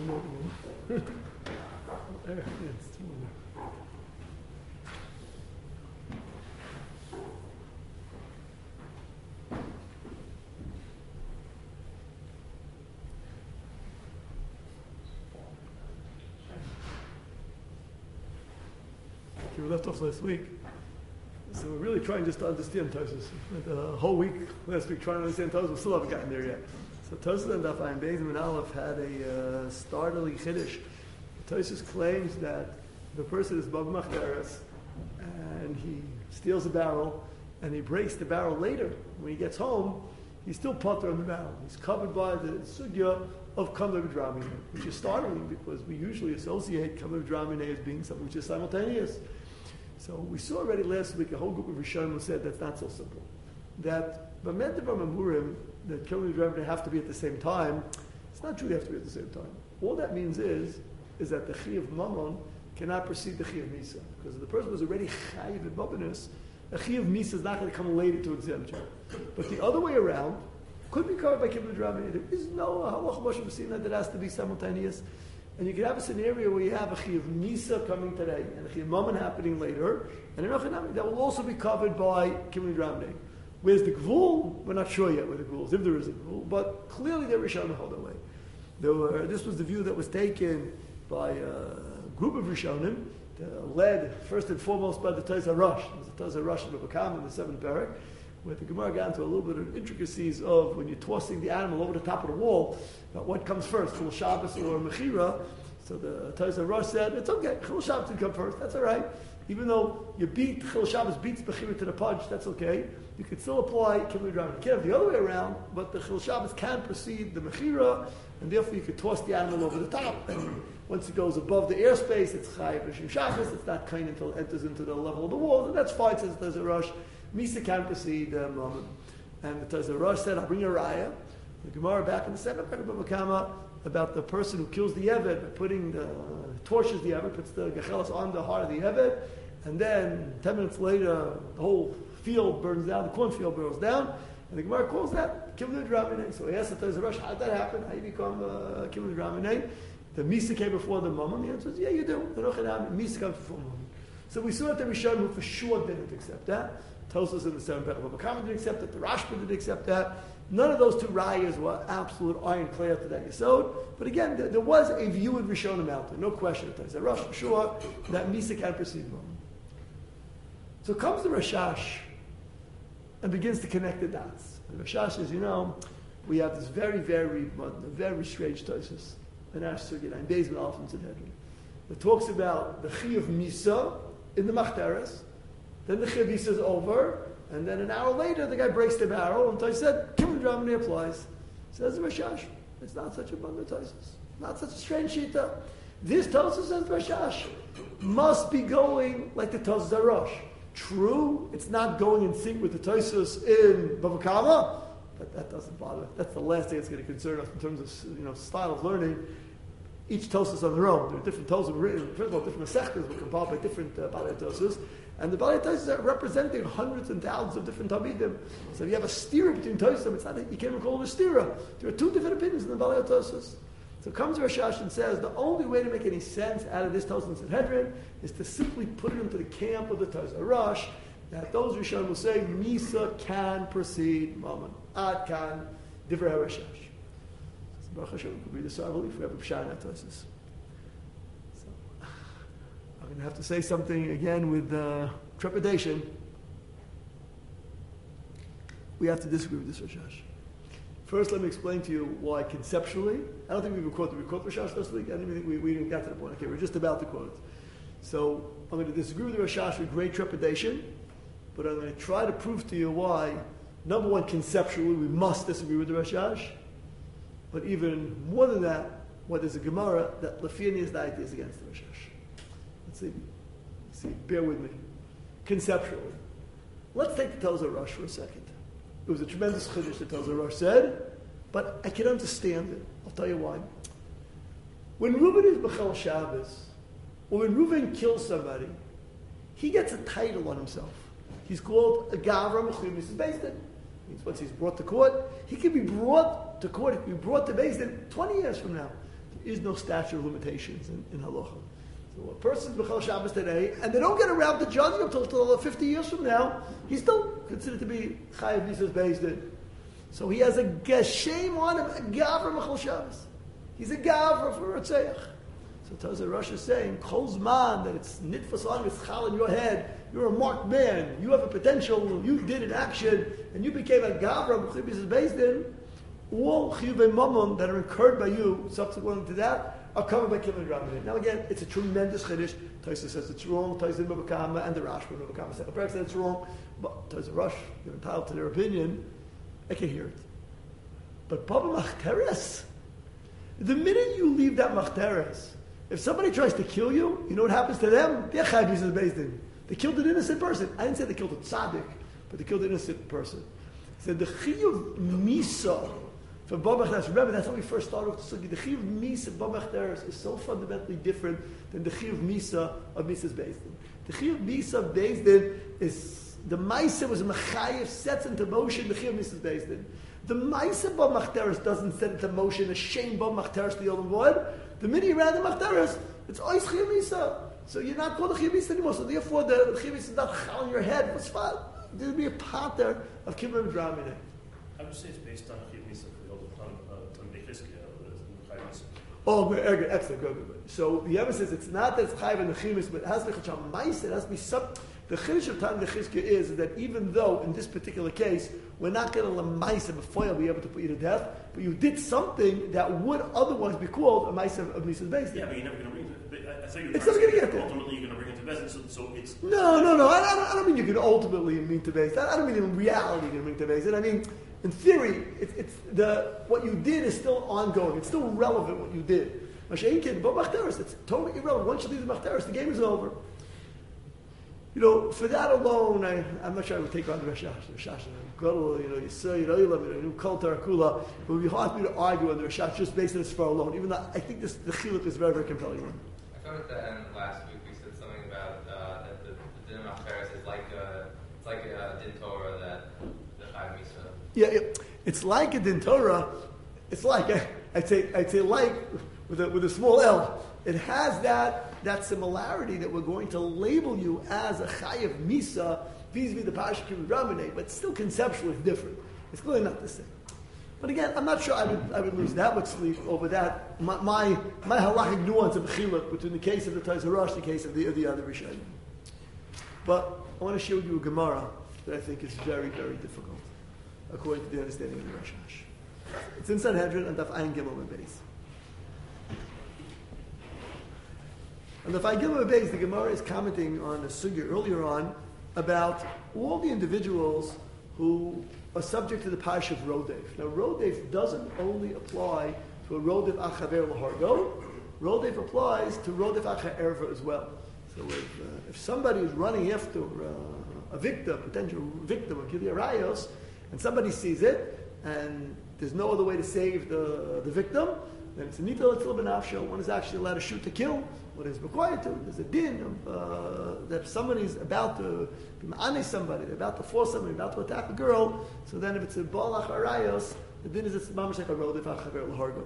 We left off last week. So we're really trying just to understand Tosfos. The whole week last week trying to understand Tosfos, we still haven't gotten there yet. So Tosfos and Daf Ayin Beis and Aleph had a startling chiddush. Tosfos claims that the person is Bav Machteres and he steals a barrel and he breaks the barrel later. When he gets home, he's still potter on the barrel. He's covered by the sugya of Kameh B'Dramine, which is startling because we usually associate Kameh B'Dramine as being something which is simultaneous. So we saw already last week a whole group of Rishonim said that's not so simple. That B'Medivram Amurim, that Kameh B'Dramine have to be at the same time, it's not true they have to be at the same time. All that means is that the Chi of Mammon cannot precede the Chi of Misa. Because if the person was already Chayiv in Babinus, the Chi of Misa is not going to come later to exempt you. But the other way around could be covered by Kameh B'Dramine. There is no Halach Moshe B'Sina that has to be simultaneous. And you can have a scenario where you have a Chi of Misa coming today and a Chi of Mammon happening later, and an Ochanami that will also be covered by Kameh B'Dramine. Where's the Gvul? We're not sure yet where the Gvul is, if there is a Gvul, but clearly the Rishonim hold that way. This was the view that was taken by a group of Rishonim, led first and foremost by the Taz HaRosh. It was the Taz HaRosh of Bakam in the 7th parak, where the Gemara got into a little bit of intricacies of when you're tossing the animal over the top of the wall, about what comes first, Chil Shabbos or Mechira. So the Taz HaRosh said, it's okay, Chil Shabbos can come first, that's all right. Even though you beat Chil Shabbos beats Mechira to the punch, that's okay. You could still apply Kameh B'Dramine. You can't have the other way around, but the Chil Shabbos can precede the Mechira, and therefore you could toss the animal over the top. And once it goes above the airspace, it's Chayiv B'Shim Shabbos. It's not kind until it enters into the level of the wall, and that's fine, says the Taz HaRosh. Misa can precede Mammon. And the Taz HaRosh said, I'll bring a raya. The Gemara back in the 7th parak of Bakama about the person who kills the Eved by putting torches the Eved, puts the Gechelas on the heart of the Eved, and then 10 minutes later, the whole field burns down, the cornfield burns down, and the Gemara calls that Kameh B'Dramine. So he asked the Taz HaRosh, how did that happen? How do you become Kameh B'Dramine? The Misa came before the Mammon. The answer is, yeah, you do. The Misa comes before Mammon. So we saw that the Rishonim who for sure didn't accept that. Tosfos in the 7th parak of Bakam didn't accept it. The Rashba didn't accept that. None of those two rayas were absolute ironclad to that yesod. But again, there was a view in Rishonim out there. No question. It says, Rosh for sure that Misa can precede Mammon. So comes the Rashash and begins to connect the dots. The Rashash says, we have this very strange Tosfos. And Ashtur and Beis and Aleph and Sanhedrin. It talks about the Chi of Misa in the Machteres, then the Chi of Misa is over, and then an hour later the guy breaks the barrel, and Tosfos said, Kameh B'Dramine applies. Says the Rashash, it's not such a bundle Tosfos. Not such a strange shita. This Tosfos, says the Rashash, must be going like the Taz HaRosh. True, it's not going in sync with the Tosfos in Bava Kama, but that doesn't bother. That's the last thing that's going to concern us in terms of style of learning. Each Tosfos on their own. There are different Tosfos written. First of all, different Masechtas were compiled by different Balei Tosfos, and the Balei Tosfos are representing hundreds and thousands of different Talmidim. So if you have a stira between Tosfos, it's not that you can't even call it a stira. There are two different opinions in the Balei Tosfos. So comes Rashash and says the only way to make any sense out of this Tosfos and Sanhedrin is to simply put it into the camp of the Taz HaRosh, that those Rishonim will say Misa can precede Mammon. Ad can Divrei Rashash. So Baruch Hashem could be the Sarvali if we have a Pshat in that Tosfos. So I'm going to have to say something again with trepidation. We have to disagree with this Rashash. First, let me explain to you why conceptually. I don't think we quote Rashash this week. I don't even think we didn't get to the point. Okay, we're just about to quote it. So I'm going to disagree with the Rashash with great trepidation, but I'm going to try to prove to you why. Number one, conceptually, we must disagree with the Rashash. But even more than that, what is a Gemara that Lafiyani is the idea is against the Rashash. Let's see. Bear with me. Conceptually, let's take the Taz HaRosh for a second. It was a tremendous chiddush that Taz HaRosh said, but I can understand it. I'll tell you why. When Reuben is B'chel Shabbos, or when Reuben kills somebody, he gets a title on himself. He's called a Gavra Mechuyim Mrs. Beis Din. Means once he's brought to court, he can be brought to court, he can be brought to Beis Din 20 years from now. is no statute of limitations in halacha. So a person's B'chol Shabbos today, and they don't get around to judging him till 50 years from now, he's still considered to be Chayav Mitzvahs based in. So he has a shame on him, a Gavra B'chol Shabbos. He's a Gavra for Ratzeach. So Tazar Rosh is saying, Kol Zman, that it's nitfas on, it's chal in your head, you're a marked man, you have a potential, you did an action, and you became a Gavra B'chol Shabbos based in, all chiyuvei mamon that are incurred by you subsequent to that are covered by killing Ramadan. Now again, it's a tremendous chiddush. Taisa says it's wrong. Taisa Mabakama and the Rashba Mabakama Second Parak said it's wrong. But Taisa Rosh, you're entitled to their opinion. I can hear it. But Baba Machteres, the minute you leave that Machteres, if somebody tries to kill you, you know what happens to them? They're Chayv Yisrael based in. They killed an innocent person. I didn't say they killed a tzaddik, but they killed an innocent person. So the chiyuv misa for Baba Machteres, remember that's how we first started with the sugi. The chiyuv misa of Baba Machteres is so fundamentally different than the chiyuv misa of Misa's based in. The chiyuv misa of based in is the Maisa was a Mechayev, sets into motion the Chiyuv Mitzvahs based in. The Maisa Ba Machteres doesn't set into motion a shame Ba Machteres to the Olam Void. The minute you ran the Machteres, it's Ois Chiyuv Mitzvah. So you're not called a Chiyuv Mitzvah anymore. So therefore the Chiyuv Mitzvah is not chal in your head. What's fun? There'll be a pattern of Kibbutz Dramine. I would say it's based on Chiyuv Mitzvah for the Olam Oh, good, excellent, good. So the Rebbe says it's not that it's Chayv and the Chimis, but it has to be Chacham Maisa, it has to be some. The Chiddush of Tan Chizkiah is that even though in this particular case we're not going to Lamaisa before you'll be able to put you to death, but you did something that would otherwise be called a Maisa of Misa's base. Yeah, but you're never going to bring it. I thought you were it's never going to get there. Ultimately, you're going to bring it to Bezin, so it's. No. I don't mean you can ultimately mean to base. I don't mean in reality you can bring to base it. I mean, in theory, it's what you did is still ongoing. It's still relevant what you did. Masha'inkin, but Machteres, it's totally irrelevant. Once you leave the Machteres, the game is over. You know, for that alone, I'm not sure I would take on the Rashash. You say, you call Tarakula. It would be hard for me to argue on the Rashash just based on this far alone, even though I think the Chiluk is very, very compelling one. I thought at the end last week we said something about that the Din Machteres is like a Din Torah that the Chayv Misa. Yeah, it's like a Din Torah. It's like, I'd say like with a small L. It has that similarity that we're going to label you as a Chayav Misa vis-a-vis the Parashat Kibbutz Rabbinai, but still conceptually it's different. It's clearly not the same. But again, I'm not sure I would lose that much sleep over that. My halachic nuance of chiluk between the case of the Taiz Harash and the case of the other Rishonim. But I want to show you a Gemara that I think is very, very difficult, according to the understanding of the Rashash. It's in Sanhedrin and Daf Ayin Gimel and Beis. And the Daf Ayin Gimel and Beis, the Gemara is commenting on a sugya earlier on about all the individuals who are subject to the Parsha of Rodev. Now, Rodev doesn't only apply to a Rodev Achaver L'Hargo. Rodev applies to Rodev Acha Erva as well. So if somebody is running after a victim, potential victim of Gilead Rayos, and somebody sees it, and there's no other way to save the victim, then it's a Nitol Etzil B'Nafsho. One is actually allowed to shoot to kill. What is required to? There's a din of, that if somebody's about to ma'ane somebody, they're about to force somebody, about to attack a girl, so then if it's a Balach Arayos, the din is it's mamash like a Rodev Achaver L'Hargo.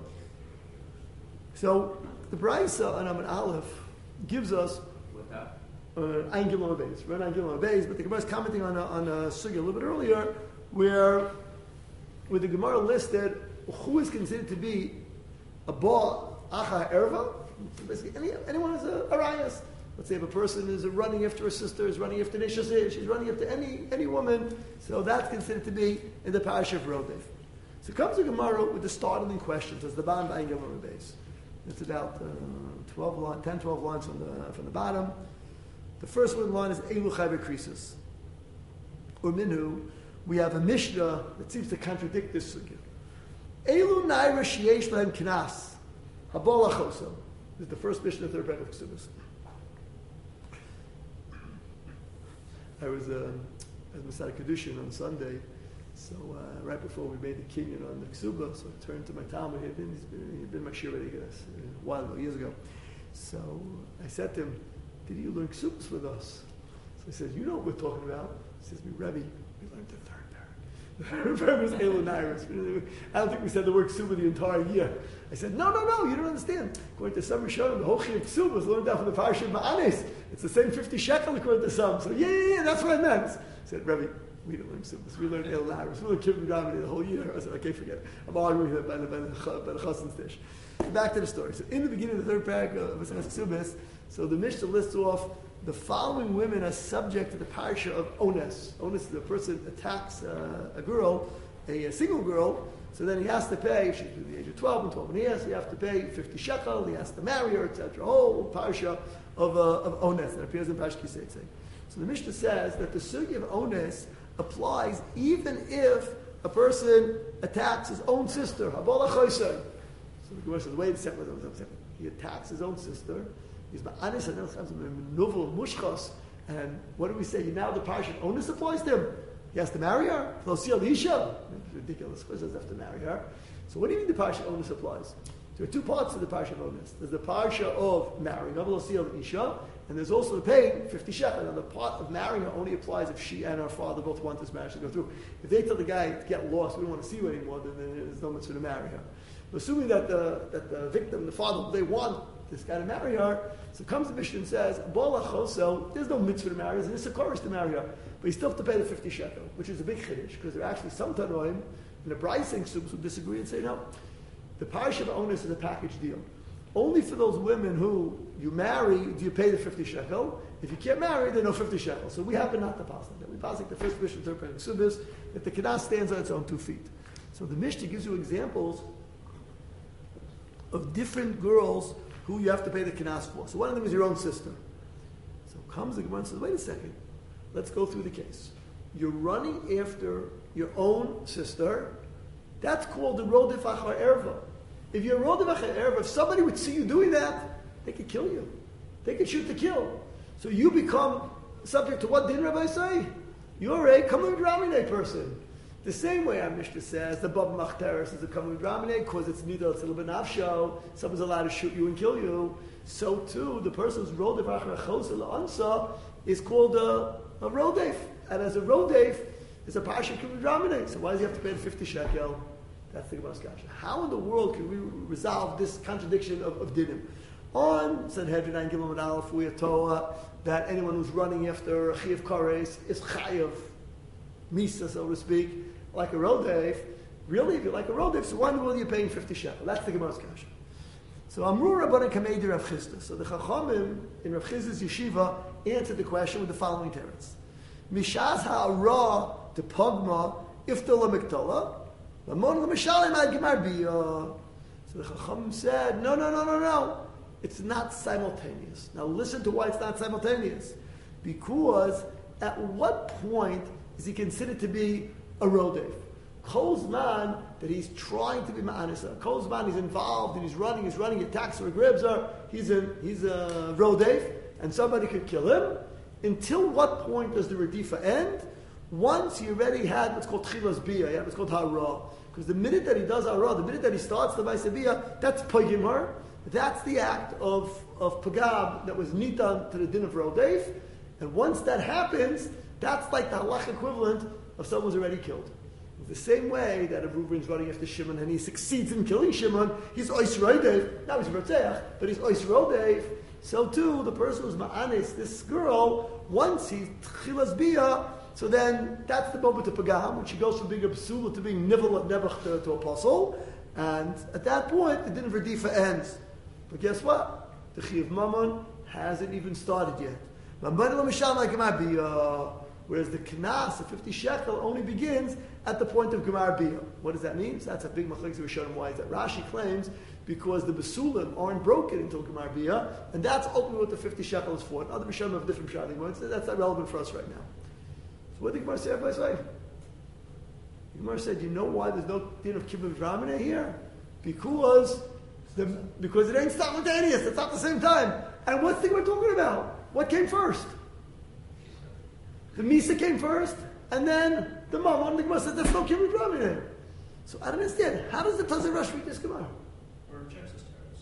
So the Brisa on Amud Aleph gives us Ayin Gimel Beis. We're not Ayin Gimel Beis, but the Gemara is commenting on a sugya a little bit earlier, where the Gemara listed who is considered to be a Ba Acha Erva. So basically, anyone is a Arayas. Let's say if a person is running after a sister, is running after Nishas, she's running after any woman, so that's considered to be in the Parasha of Rodev. So comes the Gemara with the startling questions, as the Ban Ayin Gimel Beis. It's about 12 lines from the bottom. The first one line is Elu Chayve Krisus. Or Minhu, we have a Mishnah that seems to contradict this sugya. Elu Naira Sheyesh Lahem Knas, Habol Achoso. This is the first Mishnah, third parak of Ksubas. I was at Masad Kedushin on Sunday, so right before we made the kinyan on the Ksuba, so I turned to my Talmud. He'd been my shir a while ago, years ago. So I said to him, "Did you learn Ksubas with us?" So he says, "You know what we're talking about." He says, "Me Rebbe, we learned the third parak." Rebbe was Elonairis. I don't think we said the word ksuba the entire year. I said, no, you don't understand. According to some Rishonim, the whole Chiyuv ksuba is learned out from the Parsha of Ma'anis. It's the same 50 shekel according to some. So yeah, that's what I meant. I said, Rebbe, we didn't learn Ksubas. We learned Elonairis. We learned Kibbutz Ramadi the whole year. I said, okay, forget it. I'm arguing with by the Chassan's dish. Back to the story. So in the beginning of the third paragraph of Maseches Ksubas, so the Mishnah lists off the following women are subject to the parsha of ones. Ones is the person attacks a girl, a single girl, so then he has to pay, if she's between the age of 12 and 12 and a half, so you have to pay 50 shekel, he has to marry her, etc. Whole parsha of ones that appears in Parsha Kiseitze. So the Mishnah says that the sugya of ones applies even if a person attacks his own sister. Habala Choysay. So the Gemara says, wait a second. He attacks his own sister. He's ma'anis and novel mushchas. And what do we say? Now the parsha onus applies to him. He has to marry her. It's ridiculous. Of course, he doesn't have to marry her. So what do you mean the parsha onus applies? There are two parts to the parsha of onus. There's the parsha of marrying her, isha, and there's also the paying 50 shekel. Now the part of marrying her only applies if she and her father both want this marriage to go through. If they tell the guy to get lost, we don't want to see you anymore, then there's no mitzvah to marry her. But assuming that the victim, the father, they want this guy to marry her, so comes the Mishnah and says, there's no mitzvah to marry her, there's a chorus to marry her, but you still have to pay the 50 shekel, which is a big chiddush, because there are actually some Tanoim in the Braising Ksubas who disagree and say no. The parsha of onus is a package deal. Only for those women who you marry do you pay the 50 shekel. If you can't marry, there's no 50 shekel. So we happen not to pass that. We pass the first Mishnah, third Perek Ksubas, that the Kenas stands on its own 2 feet. So the Mishnah gives you examples of different girls who you have to pay the Kenas for. So one of them is your own sister. So comes the Gemara and says, wait a second, let's go through the case. You're running after your own sister. That's called the Rodef Achar Erva. If you're a Rodef Achar Erva, if somebody would see you doing that, they could kill you. They could shoot to kill. So you become subject to what did Rabbi say? You're a Kamud Ramine person. The same way our Mishnah says, the Bab Machteres is a Kamud Ramine, because it's neither it's a little bit nafsho, someone's allowed to shoot you and kill you. So too, the person who's Rodef Achar Chosel Ansa is called a Rodef. And as a Rodef, it's a Parsha Kamud Ramine. So why does he have to pay the 50 shekel? That's the Gemara's kasha. How in the world can we resolve this contradiction of dinim? On Sanhedrin and Gimel and Aleph, we are told that anyone who's running after a Chiyav Kares is Chayav Misa, so to speak, like a Rodef. Really, if you're like a Rodef, so why in the world are you paying 50 shekel? That's the Gemara's kasha. So Amru Rabbanan Kamei Rav Chisda. So the Chachamim in Rav Chisda's yeshiva answered the question with the following teretz. Mishaz ha'ara de pogma iftala miktola, lamon l'mishalim ad gemar biyah. So the Chacham said, no. It's not simultaneous. Now listen to why it's not simultaneous. Because at what point is he considered to be a rodef? Kozman that he's trying to be ma'anisa. Kozman he's involved and he's running, he attacks or grabs her. He's a rodef, and somebody could kill him. Until what point does the redifa end? Once he already had what's called chilas biyah, what's called hara. Because the minute that he does hara, the minute that he starts the ma'aseh biyah, that's pagim her. That's the act of pagam that was nitan to the din of rodef. And once that happens, that's like the halach equivalent of someone who's already killed. The same way that if Reuben's running after Shimon and he succeeds in killing Shimon, he's ois rodef. Now he's rotzeach, but he's ois rodef. So too, the person who's ma'anis, this girl, once he's chilas biyah, so then that's the moment of pagam, when she goes from being a psula to being nivel at nebuch to apostle, and at that point, the din of redifa ends. But guess what? The Chiyav Mammon hasn't even started yet. Whereas the Knas, the 50 shekel, only begins at the point of Gemar Biyah. What does that mean? So that's a big machlekes Rishonim. Why is that? Rashi claims because the Basulim aren't broken until Gemar Biyah, and that's ultimately what the 50 shekel is for. And other Rishonim have different pshatim. That's not relevant for us right now. So what did the Gemara say? Everybody say? The Gemara said, you know why there's no din of kibbutz ramene here? Because it ain't simultaneous. It's not the same time. And what's the Gemara talking about? What came first? The Misa came first, and then the Mammon. The Gemara said there's no kibbutz ramene. So I don't understand. How does the Tazir Rosh read this Gemara? Or rejects this teretz.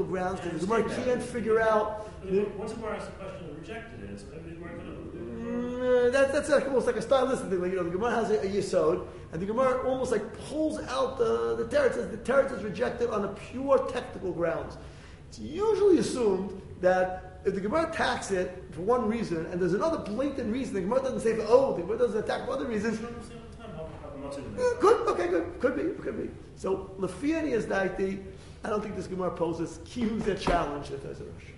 Once the Gemara asks the question and rejected it, it's the Gemara could have. That's like almost like a stylistic thing. Like, the Gemara has a yesod, and the Gemara almost like pulls out the teretz. The teretz is rejected on a pure technical grounds. It's usually assumed that if the Gemara attacks it for one reason, and there's another blatant reason, the Gemara doesn't say, the Gemara doesn't attack for other reasons. Good, okay, good. Could be. So, Lefiani is daiti. I don't think this Gemara poses cues that challenge the Taz Rosh.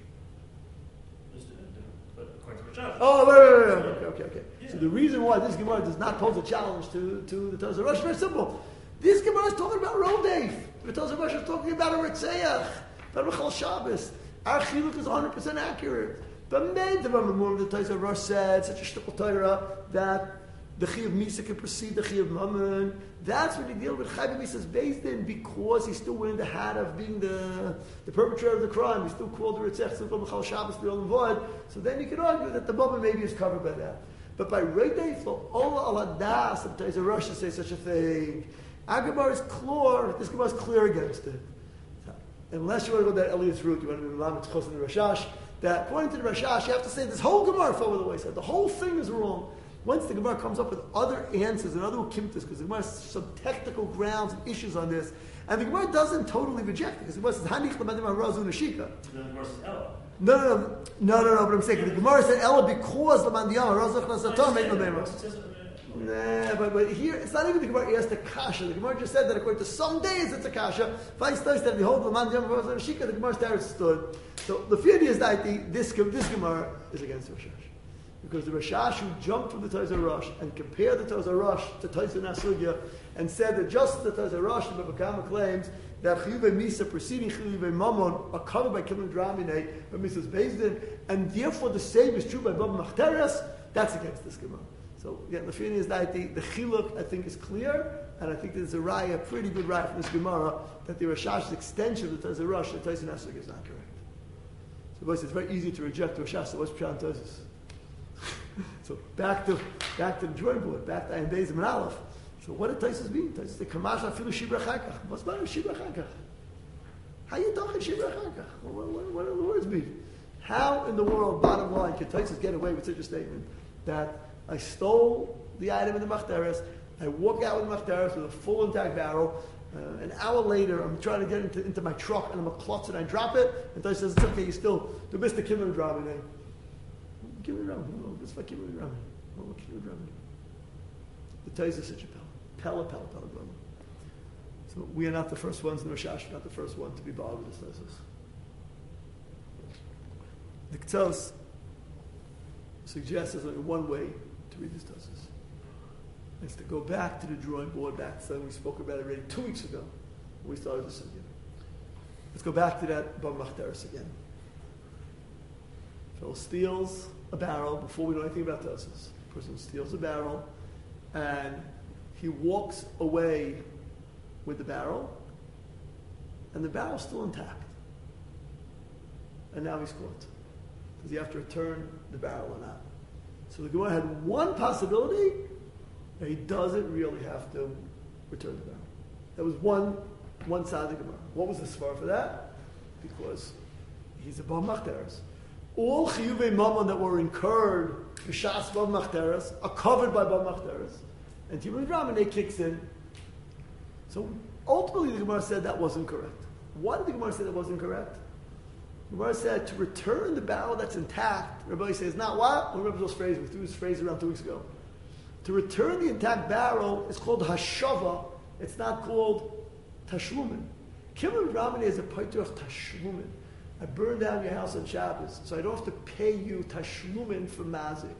Oh, wait. Okay. Yeah. So the reason why this Gemara does not pose a challenge to the Taz Rosh is very simple. This Gemara is talking about Rodef. The Taz Rosh is talking about a Ritzayach, about Rechal Shabbos. Our Chiluk is 100% accurate. But made the Taz Rosh said, such a shtickle Torah, that the Chi of Misa can precede the Chi of Mammon. That's when you deal with Chai B'Misa's based in, because he's still wearing the hat of being the perpetrator of the crime. He's still called the Ritzech, still called B'chal Shabbos, the Olam Void. So then you can argue that the Mammon maybe is covered by that. But by Reidei, for all Aladas, sometimes a Rosh to say such a thing. Agamar is clear, this Gemara is clear against it. So, unless you want to go that Elias route, you want to be Melamed Chos in the Rashash, that according to the Rashash, you have to say this whole Gemara fell over the wayside. The whole thing is wrong. Once the Gemara comes up with other answers and other ukimtas, because the Gemara has some technical grounds and issues on this, and the Gemara doesn't totally reject it, because the Gemara says, Hanich l'madim ha'razu nashika. Then the Gemara says Ella. No, but I'm saying, the Gemara said Ella because l'man diyam ha'razu chnasatom make l'meimos. Nah, but here, it's not even the Gemara asked the kasha. The Gemara just said that according to some days it's a kasha. Vice versa, behold, l'man diyam ha'razu nashika, the Gemara stood. So the fear is that this Gemara is against Rosh Hashanah. Because the Rashash who jumped from the Taz Rosh and compared the Taz Rosh to Taz Nasugya and said that just the Taz Rosh, the Babakama claims that Chiyuvei Misa preceding Chiyuvei Mammon are covered by Kilin Dramine, but Misa's Bezdin, and therefore the same is true by Baba Machteres, that's against this Gemara. So again, the feeling is that the Chiluk I think is clear, and I think there's a raya, a pretty good raya from this Gemara, that the Rashash's extension of the Taz Rosh, the Taz Nasugya is not correct. So it's very easy to reject the Rashash, so what's Pshat Tazis? So back to the drawing board, back to Ayin Beis and Aleph. So what did Taisus mean? Taisus said, "Kamash afilu shibra chakach." What's the matter with shibra chakach? How you talking shibra chakach? What do the words mean? How in the world, bottom line, can Taisus get away with such a statement that I stole the item in the machteres, I walk out with the machteres with a full intact barrel, an hour later I'm trying to get into my truck and I'm a klutz and I drop it, and Taisus says, "It's okay, you still do Mr. Kimmer driving it." Give it around. It's like give it around. The Taisus is such a pella. So we are not the first ones in Rashash, not the first one to be bothered with this Taisus. The K'tzos suggests there's only one way to read this Taisus. It's to go back to the drawing board, back to something we spoke about already 2 weeks ago when we started this again. Let's go back to that Bava Machteres again. Phil steals a barrel before we know anything about Taisus. The person steals a barrel and he walks away with the barrel and the barrel's still intact. And now he's caught. Does he have to return the barrel or not? So the Gemara had one possibility that he doesn't really have to return the barrel. That was one side of the Gemara. What was the svar for that? Because he's a Bava Machteres. All Chiyuvei Mammon that were incurred b'shas Bava Machteres are covered by Bava Machteres. And Timon Dramine kicks in. So ultimately the Gemara said that wasn't correct. Why did the Gemara say that wasn't correct? The Gemara said to return the barrel that's intact, Rabbi says, not what? Well, remember those phrases, we threw this phrase around 2 weeks ago. To return the intact barrel is called hashava, it's not called tashlumin. Timon Dramine is a paiter of tashlumin. I burned down your house on Shabbos, so I don't have to pay you tashlumin for mazik.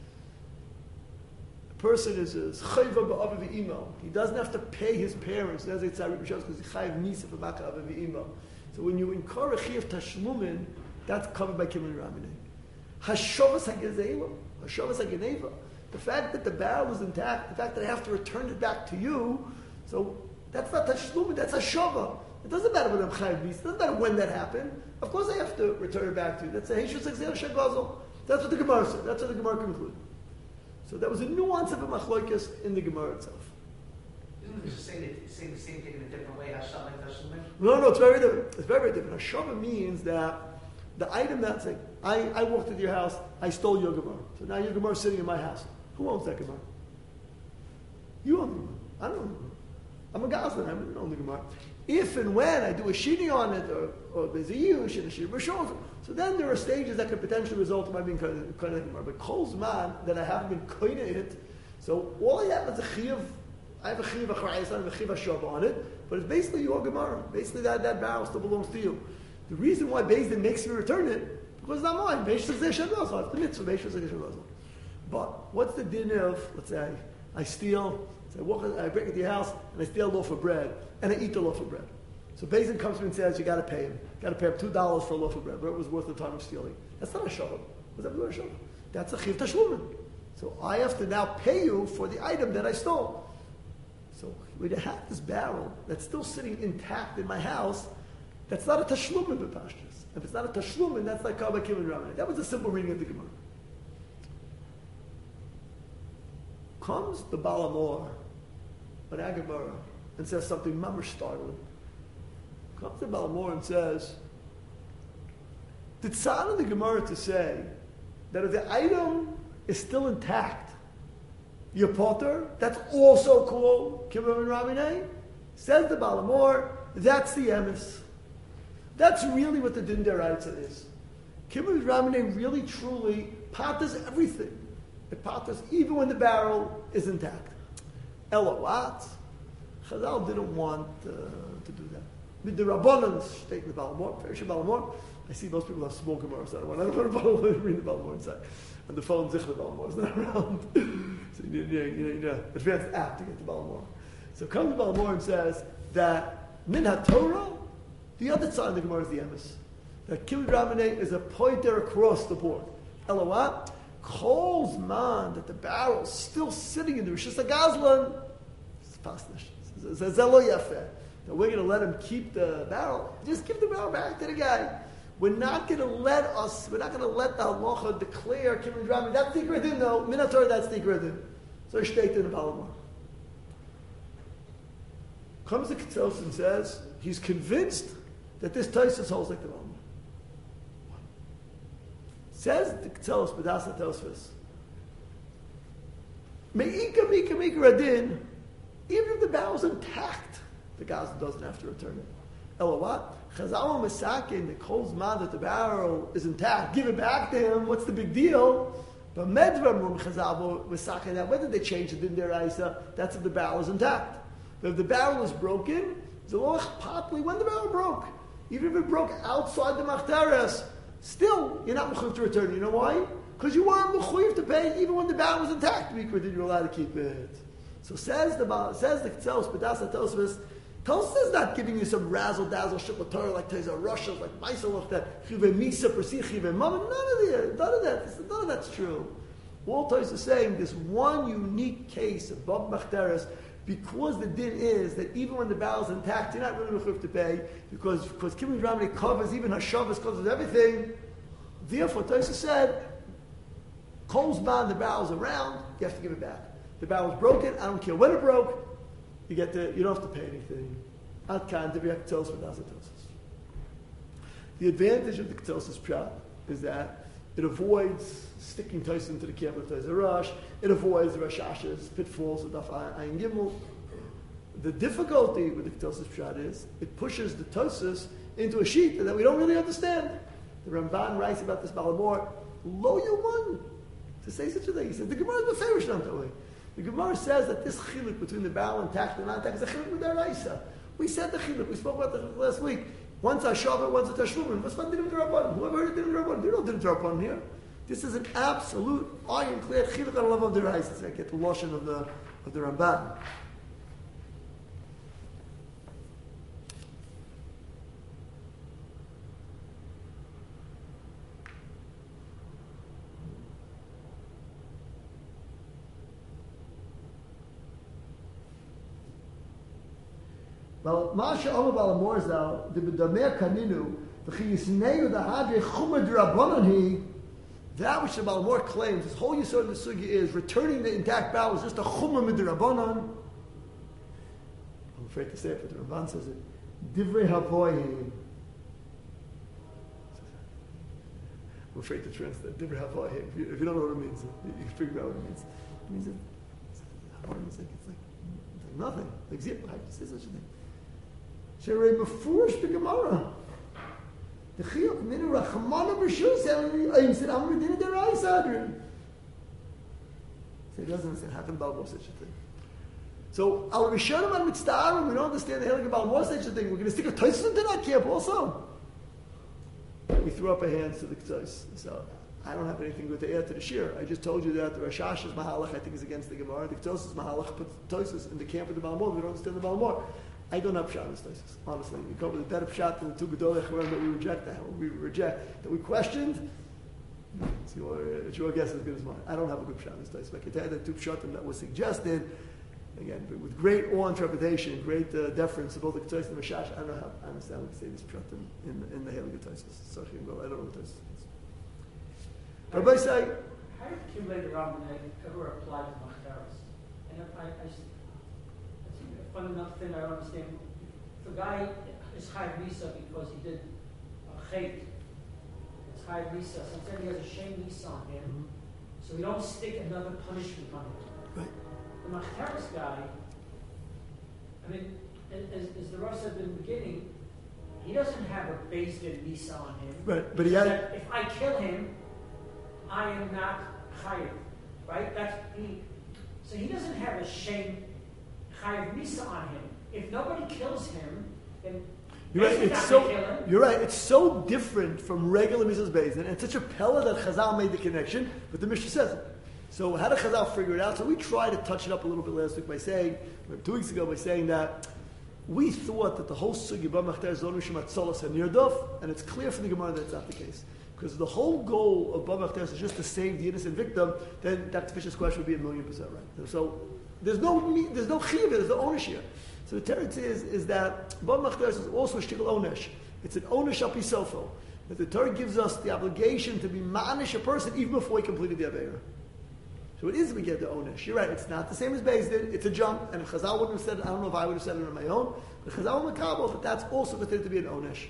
A person is chayva ba'ava v'imo. He doesn't have to pay his parents. That's it's because he chayiv misa for maka ava v'imo. So when you incur a chiyuv tashlumin, that's covered by Kimon Ramine. Hashavas hageneva. The fact that the barrel is intact, the fact that I have to return it back to you, so that's not tashlumin. That's hashava. It doesn't matter when I'm chayiv misa. It doesn't matter when that happened. Of course I have to return it back to you. That's a Heshus Exer Shagazel. That's what the Gemara said. That's what the Gemara concluded. So that was a nuance of a machloikas in the Gemara itself. Isn't it just saying the same thing in a different way? Hashem and Tashlumin? No, it's very different. It's very, very different. Hashava means that the item that's like, I walked into your house, I stole your Gemara. So now your Gemara is sitting in my house. Who owns that Gemara? You own the Gemara. I don't own the Gemara. I'm a Gazlan, I don't own the Gemara. If and when I do a shini on it, or there's a yush and a shir b'shol, so then there are stages that could potentially result in my being kind of Gemara. But kol zman that I haven't been kind of it, so all I have is a chiyuv. I have a chiyuv achrayis, I have a chiyuv hashava on it, but it's basically your Gemara. Basically that barrel still belongs to you. The reason why Beis Din makes me return it, because it's not mine. Beis Din says Shem Razal. It's the mitzvah. Beis Din says Shem Razal. But what's the din of, let's say, I steal, I break into your house, and I steal a loaf of bread, and I eat the loaf of bread. So Beis Din comes to me and says, you got to pay him. You got to pay him $2 for a loaf of bread, but it was worth the time of stealing. That's not a shalom. What's that a shalom? That's a chiv tashlumin. So I have to now pay you for the item that I stole. So when you have this barrel that's still sitting intact in my house, that's not a tashlumin b'pashtus. If it's not a tashlumin, that's like Kabbalah Kim and Raman. That was a simple reading of the Gemara. Comes the Baal Amor, an Agamara, and says something mamash startling. Comes the Baal Amor and says, the tzad of the Gemara to say that if the item is still intact, your potter, that's also called Kibbutz and Rabinai. Says the Baal Amor, that's the emes. That's really what the Din Deraitza is. Kibbutz and Rabinai really truly patters everything. It patters even when the barrel is intact. Ella what? Chazal didn't want to do that. With the Rabbanan state in the Baal Amor, Perish Baal Amor, I see most people have small Gemara, so I don't want to read the Baal Amor inside. And the phone Zichra Baal Amor is not around. So you need an advanced app to get the Baal Amor. So comes the Baal Amor and says that Min HaTorah, the other side of the Gemara is the emes. That Kibbutz Rabbanei is a pointer across the board. Ella what? Kol's man that the barrel's still sitting in the Rishis HaGazlan. It's fasnish. Zelo Yafeh. That we're going to let him keep the barrel. Just give the barrel back to the guy. We're not going to let the halacha declare Kibbutz Rabbanei. That's the Din, though. Min HaTorah, that's the Din. So he stated in the Baal Amor. Comes the Ketzelos and says he's convinced that this Taisus holds like the Baal Amor. Says the Ketzelos B'das HaTosfos, Me'ika Radin, even if the barrel's intact, the Gaza doesn't have to return it. Ella what? Chazal Masakin, the Kol's man that the barrel is intact, give it back to him, what's the big deal? But Medvam Chazal Masakin, that whether they change the Din Deraisa, that's if the barrel is intact. But if the barrel is broken, Zaloch Patli, when the barrel broke, even if it broke outside the Machteres, still, you're not mechuyev to return it. You know why? Because you weren't mechuyev to pay even when the barrel was intact. Because you're allowed to keep it. So says the Ketzelos B'das HaTosfos, Tosfos is not giving you some razzle dazzle shit Torah like Teza Russia, like Maisalach that chive misa persi chive mama. None of that's true. All Tosfos is saying this one unique case of Bab Machteres. Because the din is that even when the barrel is intact, you're not really mechuyev to pay because Kibbutz Rabbanei covers even Hashavas, covers everything. Therefore, Tosfos said, Kol's man, the barrel's around, you have to give it back. The barrel's broken, I don't care when it broke, you don't have to pay anything. Ad kan dev'yak Ketzelos B'das HaTosfos. The advantage of the Ketzelos Pshat is that it avoids sticking Tosfos into the camp of Taiz Rush. It avoids the Rashash's pitfalls of Daf Ayin Gimel. The difficulty with the Ketzelos Pshat is it pushes the Tosfos into a sheet that we don't really understand. The Ramban writes about this Baal Amor, lo yuman, to say such a thing. He said the Gemara is beferish not that way. The Gemara says that this chiluk between the barrel intact and non-intact is a chiluk with Deraisa. We said the chiluk. We spoke about the last week. One's a shavar, one's a tashlumin. What's not dinim d'rabbanan? Whoever heard of dinim d'rabbanan? There are no dinim d'rabbanan here. This is an absolute ironclad chiluk on the level of Deraisa. So I get the lotion of the Ramban. Well, Masha Omer Baal Amor Zal, the B'damer Kaninu, the Chiyisneu the Hadre Chumad Rabbanan that which the Baal Amor claims, his whole yisod in the sugi is returning the intact barrel is just a Chumad Midrabbanan. I'm afraid to say it, but the Ramban says it. Divrei Havoy. I'm afraid to translate. If you don't know what it means, you figure out what it means. It means it's like nothing. Like zip, how do you say such a thing? Sherei befurish the Gemara. The chiyuv minu rachamana b'shus ayim said I'm medina deraisa adrin. So he doesn't say happen about such a thing. So al rishonim and mitzdarim, we don't understand the hell about more such a thing. We're going to stick a Tosfos into that camp also. We threw up our hands to the Ketzos. So I don't have anything good to add to the shir. I just told you that the Rashash's Mahalach I think is against the Gemara. The Ketzos' Mahalach puts Tosfos in the camp of the Balmor. We don't understand the Balmor. I don't have pshat in Tosfos, honestly. We come with a better pshat than the two Gedolei Chachamim that we reject. That we questioned. It's your guess as good as mine. I don't have a good pshat in Tosfos. I can tell you that two pshatim that was suggested. Again, but with great awe and trepidation, great deference to both the Ketzos and the Rashash, I don't know how I understand we say this pshat in the Heilige Tosfos. I don't know what Tosfos means. Rabbi say, how did Kim later on when they ever applied to Macharis? And that's a fundamental thing I don't understand. If a guy is Chayav Misa because he did a Chet, it's Chayav Misa. Sometimes he has a Shem Misa on him, so we don't stick another punishment on him. Right. The Macharis guy, I mean, as the Rav said in the beginning, he doesn't have a Beis Din Misa on him. Right, but he had. If I kill him, I am not chayiv, right? That's he. So he doesn't have a shame chayiv misa on him. If nobody kills him, then you're right. It's so. You're right. It's so different from regular misas beis din, and it's such a pella that Chazal made the connection, but the Mishnah says it. So how did Chazal figure it out? So we tried to touch it up a little bit last week by saying, 2 weeks ago, by saying that we thought that the whole sugi b'machter zonu shematzolos hanirdof, and it's clear from the Gemara that it's not the case. Because the whole goal of Bava Chtes is just to save the innocent victim, then that Fish's question would be 1,000,000% right. So there's no chiyuv, there's no ownership. So the teretz is that Bava Chtes is also a shtickle onesh. It's an onesh al pi sofo. That the Torah gives us the obligation to be ma'anish a person even before he completed the Aveira. So it is we get the onesh. You're right, it's not the same as Beis Din, it's a jump, and if Chazal wouldn't have said it, I don't know if I would have said it on my own, but Chazal Makabal, but that's also considered to be an onesh.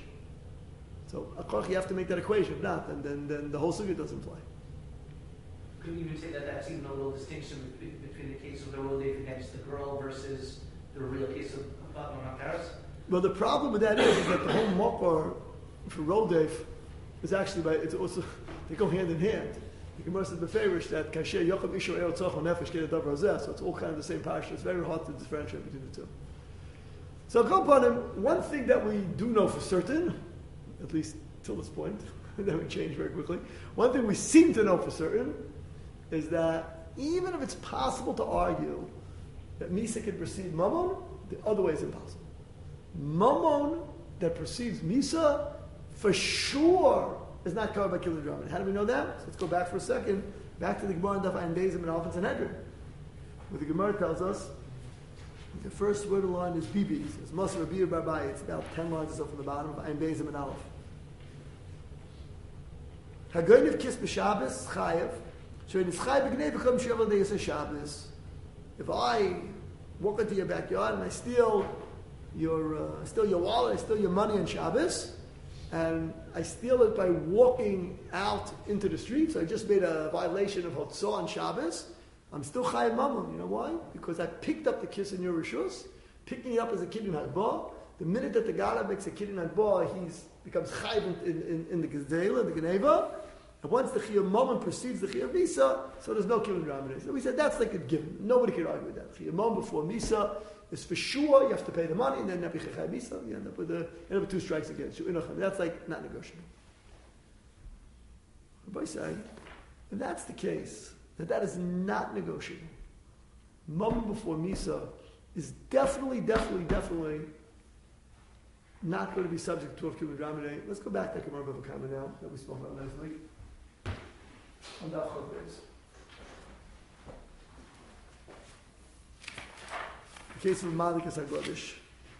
So, of course, you have to make that equation. If not, then the whole sugya doesn't play. Could you even say that that's even a little distinction between the case of the Rodef against the girl versus the real case of Paris? Well, the problem with that is that the whole mokar for Rodef is actually it's also, they go hand in hand. The Gemara says beferish that kasher yocham isho eot tzach nefesh get a davar zeh, so it's all kind of the same parsha. It's very hard to differentiate between the two. So, go upon him. One thing that we do know for certain, at least till this point, then we change very quickly. One thing we seem to know for certain is that even if it's possible to argue that Misa could precede Mammon, the other way is impossible. Mammon that precedes Misa, for sure, is not covered by Killing Drummond. How do we know that? So let's go back for a second, back to the Gemara and Daf Ayin Beis and Alpha Sanhedrin, where the Gemara tells us the first word of the line is Bibi. It says Masar Rabbi Barbai. It's about 10 lines or so from the bottom of Ayin Beis and Aleph. Hagoynev kiss b'Shabbos chayev. Shein is chayev b'gnei v'chom shevel days of Shabbos. If I walk into your backyard and I steal your wallet, I steal your money on Shabbos, and I steal it by walking out into the streets, I just made a violation of Hotzah on Shabbos. I'm still chayev mamon. You know why? Because I picked up the kiss in your rishus, picking it up as a kid in hadbah. The minute that the Gala makes a kid in hadbah, he becomes chayiv in the gezela, the geneva. And once the chiyuv mamon precedes the chiyuv misa, so there's no killing drama. So we said that's like a given. Nobody can argue with that. Chiyuv mamon before misa is for sure. You have to pay the money, and then nebi chayiv misa. You end up with 2 strikes against you. That's like not negotiable. Rabbi say, if that's the case, that is not negotiable. Mamon before misa is definitely not going to be subject to a killing drama. Let's go back to the Gemara Bava Kama now that we spoke about last week. On Daf Chaf Beis. The case of Malikas HaGodish.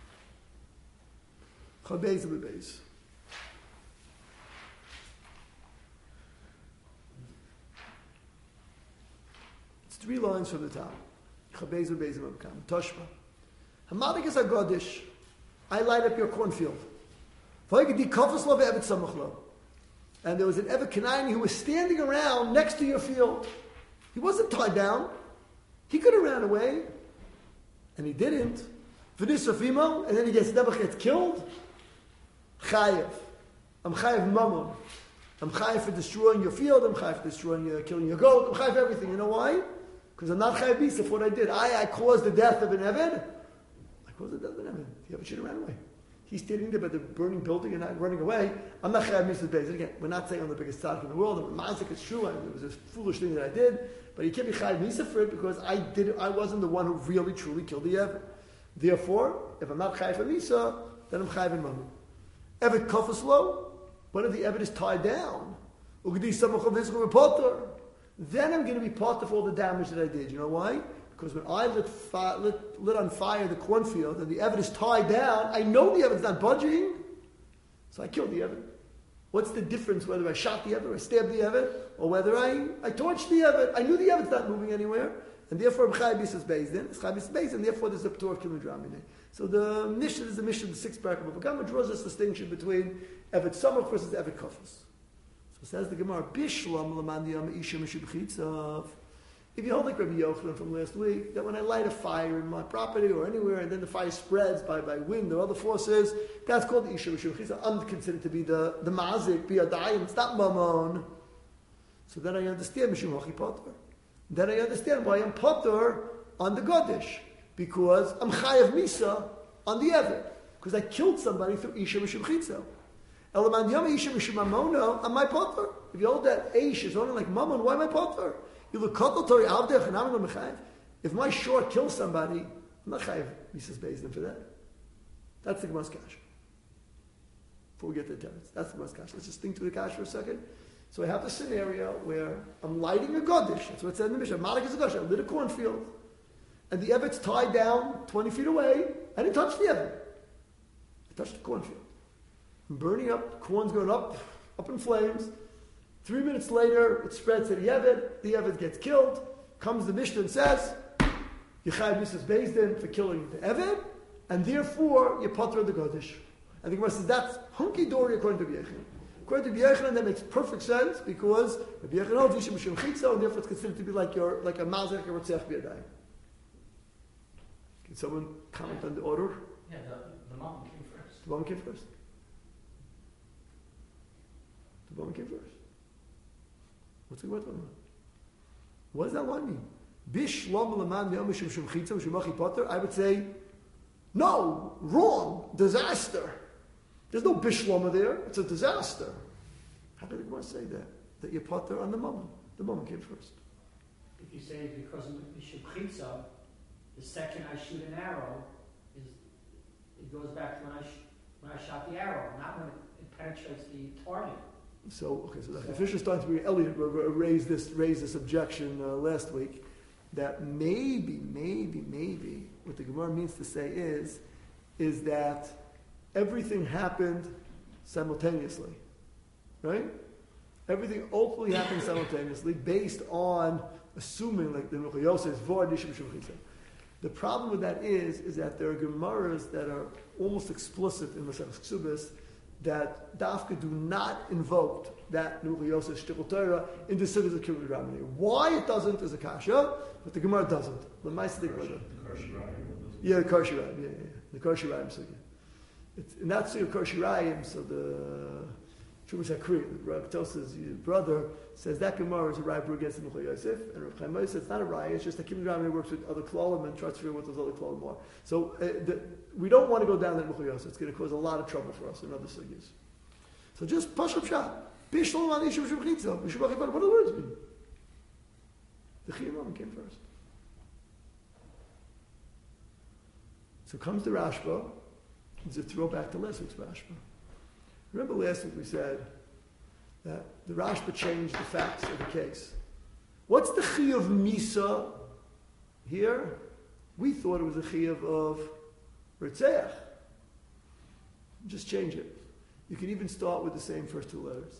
Chaf Beis and Beis. It's 3 lines from the top. Chaf Beis and Beis and Bava Kama. Toshma. Malikas HaGodish. I light up your cornfield. and there was an Evet Kenani who was standing around next to your field. He wasn't tied down. He could have ran away, and he didn't. V'nisrafimo, and then he gets killed. Chayev. I'm chayev mamon. I'm chayev for destroying your field. I'm chayev for killing your goat. I'm chayev for everything. You know why? Because I'm not chayev bisa for what I did. I caused the death of an Eved. I caused the death of an Eved. The Eved should have ran away. He's standing there by the burning building and not running away. I'm not chayav bisa beis. And again, we're not saying I'm the biggest tzaddik in the world. I'm mazik. It's true. It was a foolish thing that I did. But you can't be chayav misa for it because I wasn't the one who really truly killed the Eved. Therefore, if I'm not chayav misa, then I'm chayav in mammon. Evet kofaslo, when the Eved is tied down, then I'm going to be part of all the damage that I did. You know why? Because when I lit on fire the cornfield and the Eved is tied down, I know the Eved's not budging, so I killed the Eved. What's the difference whether I shot the Eved or I stabbed the Eved, or whether I torched the Eved? I knew the Eved's not moving anywhere, and therefore Chai Bis is based in. Chai Bis is based, and therefore there's a P'tor of Killing Dramine. So the Mishnah is the Mishnah of the sixth paragraph of Agama draws this distinction between Evet Samach versus Evet Kofas. So says the Gemara, Bishlam Lamandiyam Isha Mishubchitzav. If you hold like Rabbi Yochanan from last week, that when I light a fire in my property or anywhere, and then the fire spreads by wind or other forces, that's called the Isha Mishubchitzav. I'm considered to be the Mazik, be a Dayim, it's not Mammon. So then I understand Mishum Hachi Potter. Then I understand why I'm Potter on the Godish. Because I'm chayav misa on the Eved. Because I killed somebody through Isha Mishum Chitzo. Elaman Yom Isha Mishum Mamono, I'm my potter. If you hold that Aish is only like Mammon, why am I potter? You look Kotel Tori Avdech and I'm going to chayav. If my short kills somebody, I'm not chayav misa's based for that. That's the Gemara's Kash. Before we get to the Teretz. That's the Gemara's Kash. Let's just think through the Kash for a second. So I have the scenario where I'm lighting a Godish. That's what it said in the Mishnah. Malak is a Godish. I lit a cornfield. And the Evet's tied down 20 feet away. I didn't touch the Evet. I touched the cornfield. I'm burning up, the corn's going up in flames. 3 minutes later, it spreads to the Evet gets killed. Comes the Mishnah and says, Yechai Misas Bezdin for killing the Evet, and therefore, you're potter of the Godish. And the Gemara says, that's hunky-dory according to Rabbi Yochanan. According to Rabbi Yochanan, that makes perfect sense because Rabbi Yochanan holds Yishim Mishum Chitzo, and therefore it's considered to be like a Mazak or Rotzech B'yadayim. Can someone comment on the order? Yeah, the mom came first. The woman came first. The woman came first. What's the word? What does that line mean? Bishlom l'man yomishim shum chitza shumachi potter. I would say, no, wrong, disaster. There's no bishloma there. It's a disaster. How did the Gemara say that? That you're potter on the moment. The moment came first. If you say it's because of Mishum Chitza, the second I shoot an arrow, it goes back to when I shot the arrow, not when it penetrates the target. So the official starting to be Elliot raised this objection last week that maybe what the Gemara means to say is that everything happened simultaneously, right? Everything ultimately happened simultaneously based on assuming like the Ruch Yosef V'or Nishim Shulchan. The problem with that is that there are Gemaras that are almost explicit in Masechus Ksubis that Dafka do not invoke that Ruch Yosef Shtickle Torah in the Sukkot of Kibbutz Ramani. Why it doesn't is a kasha, but the Gemara doesn't. The Karshirayim. Yeah, the Karshirayim. Yeah. The Karshirayim Sukkot. It's in that Sukkot Karshirayim. So the Trumas Hakri, Rav Tosa's brother, says that Gemara is a Raya against the Ruch Yosef, and Rav Chaim says it's not a Raya. It's just that Kibbutz Ramani works with other klolim and tries to figure out what those other klolim are. So we don't want to go down that Ruch Yosef. It's going to cause a lot of trouble for us in other sugyas. So just Pashup Pshat. Bishlom an Ishim Shum Chitza. What do the words mean? The Chiyamam came first. So comes the Rashba. It's a throwback to last week's Rashba. Remember last week we said that the Rashba changed the facts of the case. What's the Chiyuv Misa here? We thought it was a Chiyuv of Ritzeach. Just change it. You can even start with the same first two letters.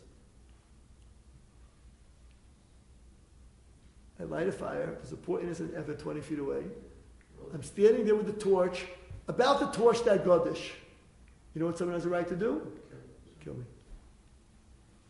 I light a fire. There's a poor innocent Eved 20 feet away. I'm standing there with the torch, about to torch that Godish. You know what someone has a right to do? Kill me.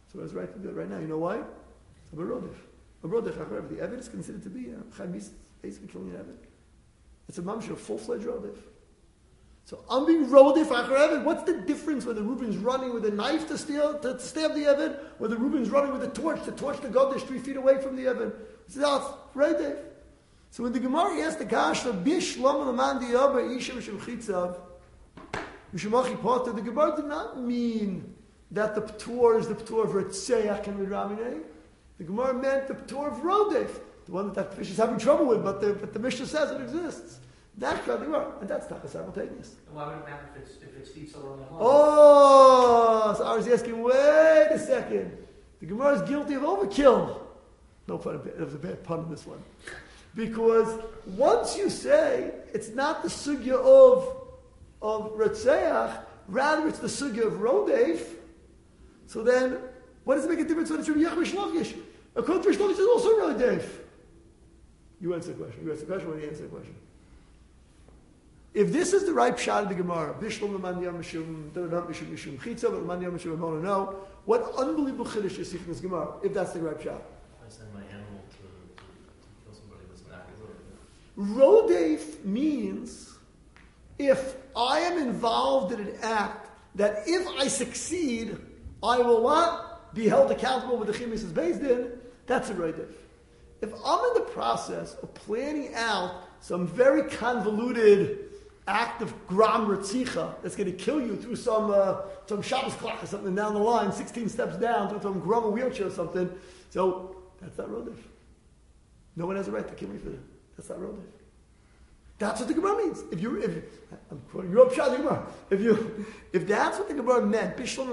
So I was right to do it right now. You know why? I'm a rodif. A rodif, however, the Eved is considered to be Chaim Misa, basically killing an Eved. It's a mamsha, a full-fledged rodif. So I'm being rodif achar Eved. What's the difference whether Reuben's running with a knife to stab the Eved, whether Reuben's running with a torch to torch the Gadish 3 feet away from the Eved? It's rodif. So when the Gemara asks the Kasha, Bish Lama Laman Diyaber Isha Mishim Chitzav, Mishamachi Potter, the Gemara did not mean that the P'tur is the P'tur of Retzeach and Ramine. The Gemara meant the P'tur of Rodef, the one that fish is having trouble with, but the Mishnah says it exists. That's the Gemara, and that's not simultaneous. Why would it matter if it's Tzitzel or Lamon? Oh, so I was asking, wait a second. The Gemara is guilty of overkill. No pun, it was a bad pun in this one. Because once you say it's not the sugya of Retzeach, rather it's the sugya of Rodef, so then what does it make a difference when it's Rabbi Yechon Shlokish? According to Shlokish, it's also Rodef. You answer the question. You answer the question when you answer the question. If this is the right shot of the Gemara, Bishlam Lamandiyam Mishum, Mishum Chitzav, Lamandiyam Mishum, I want to know what unbelievable chiddush you see from this Gemara, if that's the right shot. I send my animal to kill somebody that's not good. Rodef means if I am involved in an act that if I succeed, I will what? Be held accountable with the Chimis is based in, that's a rodef. If I'm in the process of planning out some very convoluted act of gram retzicha that's going to kill you through some Shabbos clock or something down the line, 16 steps down, through some grumma wheelchair or something, so that's not rodef. No one has a right to kill me for that. That's not rodef. That's what the Gemara means. I'm quoting your Pshat Gemara. If that's what the Gemara meant,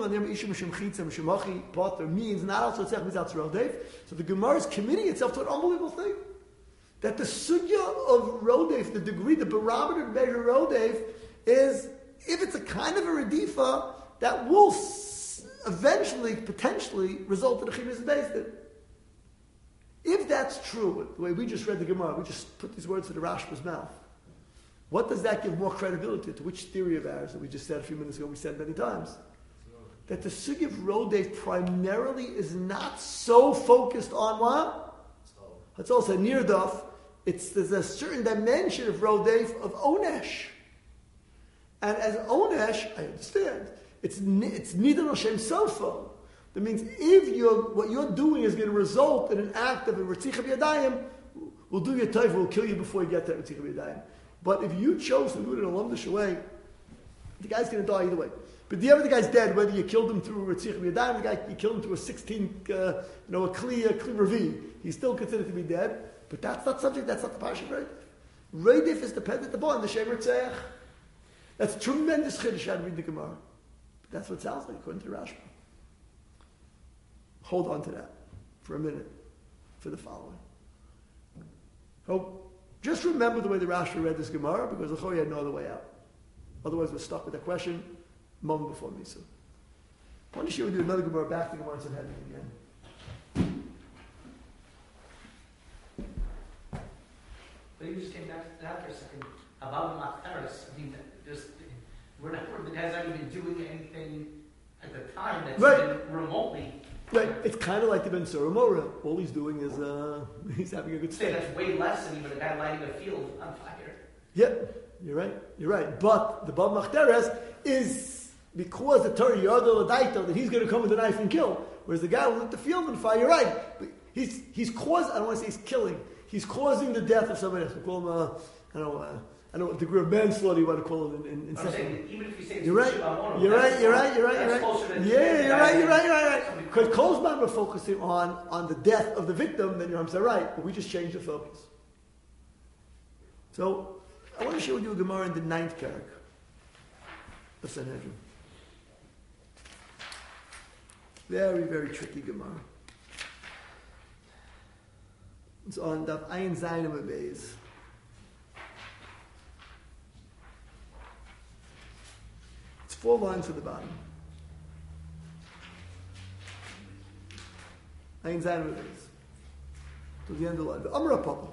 Potter means not also Tzech means outside Rodef. So the Gemara is committing itself to an unbelievable thing. That the sugya of Rodef, the degree, the barometer to measure Rodef, is if it's a kind of a redifa that will eventually, potentially, result in a chimis based in. If that's true, the way we just read the Gemara, we just put these words to the Rashba's mouth. What does that give more credibility to? Which theory of ours that we just said a few minutes ago, we said many times? That the sugya of Rodef primarily is not so focused on what? It's also nirdaf. There's a certain dimension of Rodef of Onesh. And as Onesh, I understand, it's Nidon Hashem Sofa. That means if what you're doing is going to result in an act of a Ritzich Yadayim, we'll do your taiva, we'll kill you before you get to Ritzich Yadayim. But if you chose to do it in a lumdish way, the guy's going to die either way. But the other guy's dead, whether you killed him through a Ritzich Yadayim, the guy you killed him through a 16th, a Kli Ravi, he's still considered to be dead. But that's not subject, that's not the Parsha Rodef. Rodef is dependent upon the Shem Ritzech. That's tremendous chiddush out of reading the Gemara. But that's what it sounds like according to Rashba. Hold on to that for a minute for the following. So just remember the way the Rashba read this Gemara because the Chori had no other way out. Otherwise we're stuck with that question a moment before Misa. I want to share with you another Gemara back to Gemara and Sanhedrin again. But you just came back to that for a second. About Mataris, I mean, the guy's not even doing anything at the time that's even remotely. Right, it's kind of like the Ben Surah. All he's doing is he's having a good Say stay. that's way less than even a guy lighting a field on fire. Yeah, you're right. But the Bab Machteres is because the Torah Yodel Adaito that he's going to come with a knife and kill. Whereas the guy who lit the field on fire, you're right. But he's caused. I don't want to say he's killing. He's causing the death of somebody else. We call him. I don't know what degree of manslaughter you want to call it in I'm saying, even if you say it's You're right. That's closer than You're right. Because Kolzman were focusing on the death of the victim, then you're right. But we just changed the focus. So I want to share with you a Gemara in the 9th parak of Sanhedrin. Very, very tricky Gemara. It's on Daf Ayin Zayin Beis. It's 4 lines at the bottom. Ayin Zayin Beis. To the end of the line. The Amra Papa.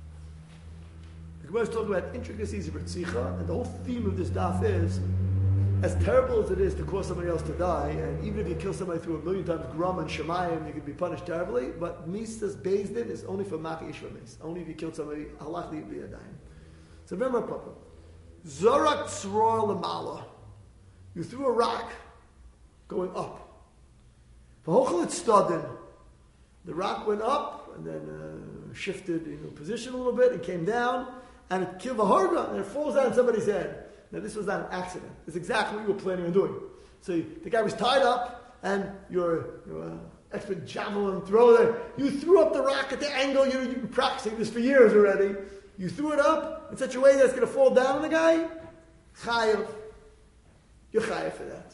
The Gemara is talking about intricacies of Ritzicha, and the whole theme of this daf is as terrible as it is to cause somebody else to die, and even if you kill somebody through 1,000,000 times Grum and Shemayim, you could be punished terribly, but Misas Beis Din is only for Maki Ishvamis. Only if you killed somebody, halachli b'yadayim. So remember, Papa. Zorak tzror lamala. You threw a rock going up. V'hochel tztadin. The rock went up and then shifted position a little bit and came down, and it killed the harga, and it falls down on somebody's head. Now, this was not an accident. It's exactly what you were planning on doing. So the guy was tied up, and you're expert javelin thrower. You threw up the rock at the angle. You've been practicing this for years already. You threw it up in such a way that it's going to fall down on the guy. Chayav. You're chayav for that.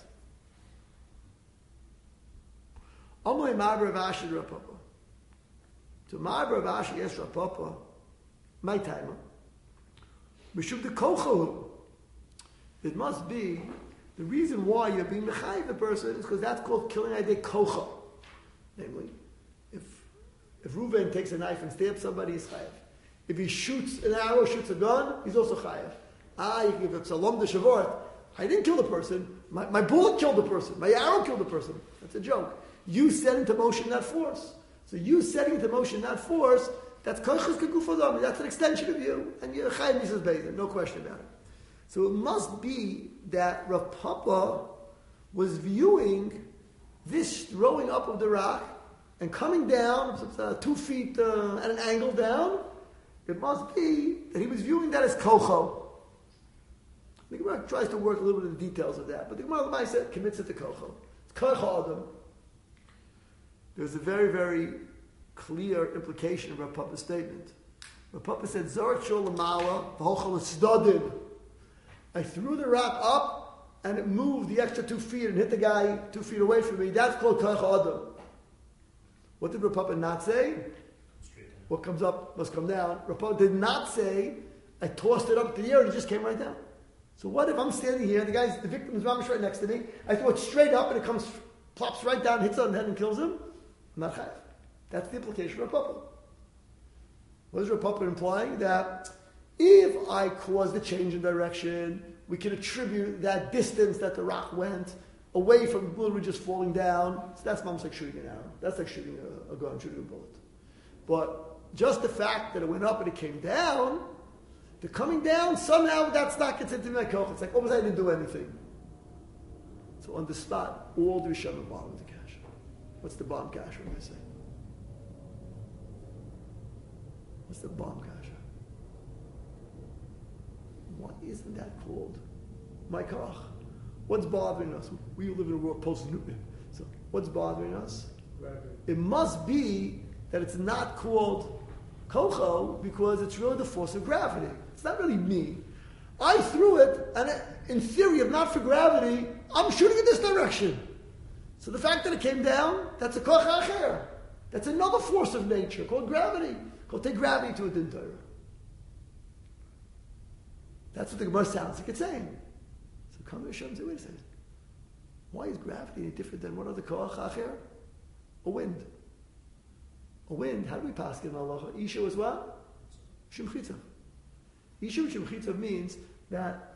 Amalei Ma'aber Rav Ashi Rapapa. So Ma'aber Rav Ashi yes Rapapa. My timer. Mishum de kochahu. It must be the reason why you're being mechayiv the person is because that's called killing idei kocha. Namely, if Reuven takes a knife and stabs somebody, he's chayiv. If he shoots an arrow, shoots a gun, he's also chayiv. You can give it salom de shavort. I didn't kill the person. My bullet killed the person. My arrow killed the person. That's a joke. You set into motion that force. So you setting into motion that force, that's kochas kegufadam. That's an extension of you, and you're chayiv Misas Beis Din, no question about it. So it must be that Rav Papa was viewing this throwing up of the rock and coming down 2 feet at an angle down. It must be that he was viewing that as kocho. The Gemara tries to work a little bit of the details of that, but the Gemara said commits it to kocho. It's kocho adam. There's a very, very clear implication of Rav Papa's statement. Rav Papa said, Zorat shol lamala v'hochel esdadin. I threw the rock up and it moved the extra 2 feet and hit the guy 2 feet away from me. That's called kocho adam. What did Rav Papa not say? What comes up must come down. Rav Papa did not say, I tossed it up to the air and it just came right down. So what if I'm standing here, the victim is mamish right next to me, I throw it straight up and it plops right down, hits on the head and kills him? I'm not chayav. That's the implication of Rav Papa. What is Rav Papa implying? That if I cause the change in direction, we can attribute that distance that the rock went away from literally just falling down. So that's almost like shooting an arrow. That's like shooting a gun, shooting a bullet. But just the fact that it went up and it came down, the coming down, somehow that's not considered my koch. It's like, almost I didn't do anything. So on the spot, all the Rishonim bottom of the cash. What's the bomb cash we're going to say? What's the bomb cash? Why isn't that called my koch? What's bothering us? We live in a world post-Newton. So what's bothering us? Gravity. It must be that it's not called kocho because it's really the force of gravity. It's not really me. I threw it, and in theory, if not for gravity, I'm shooting in this direction. So the fact that it came down, that's a koch acher. That's another force of nature called gravity. Called take gravity to a din Torah. That's what the Gemara sounds like it's saying. So come to Hashem and say, wait a second. Why is gravity any different than what other koach acher? A wind. A wind, how do we pass in Allah? Isha is what? Shemchitza. Isha Shemchitza means that